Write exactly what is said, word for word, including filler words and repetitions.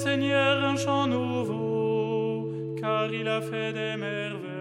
Seigneur un chant nouveau, car il a fait des merveilles.